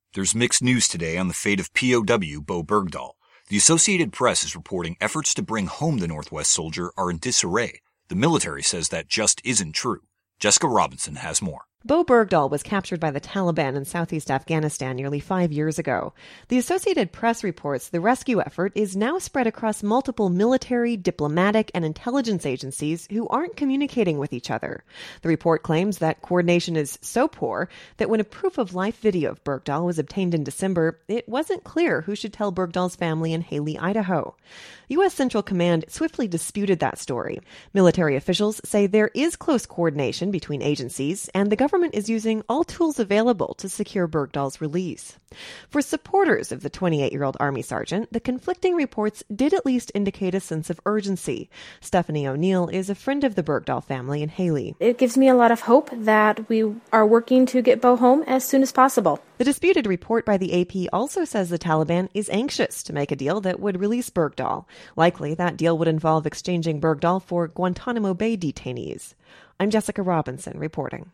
There's mixed news today on the fate of POW Bo Bergdahl. The Associated Press is reporting efforts to bring home the Northwest soldier are in disarray. The military says that just isn't true. Jessica Robinson has more. Bo Bergdahl was captured by the Taliban in southeast Afghanistan nearly 5 years ago. The Associated Press reports the rescue effort is now spread across multiple military, diplomatic, and intelligence agencies who aren't communicating with each other. The report claims that coordination is so poor that when a proof-of-life video of Bergdahl was obtained in December, it wasn't clear who should tell Bergdahl's family in Haley, Idaho. U.S. Central Command swiftly disputed that story. Military officials say there is close coordination between agencies, and the government is using all tools available to secure Bergdahl's release. For supporters of the 28-year-old Army sergeant, the conflicting reports did at least indicate a sense of urgency. Stephanie O'Neill is a friend of the Bergdahl family in Haley. It gives me a lot of hope that we are working to get Bo home as soon as possible. The disputed report by the AP also says the Taliban is anxious to make a deal that would release Bergdahl. Likely, that deal would involve exchanging Bergdahl for Guantanamo Bay detainees. I'm Jessica Robinson reporting.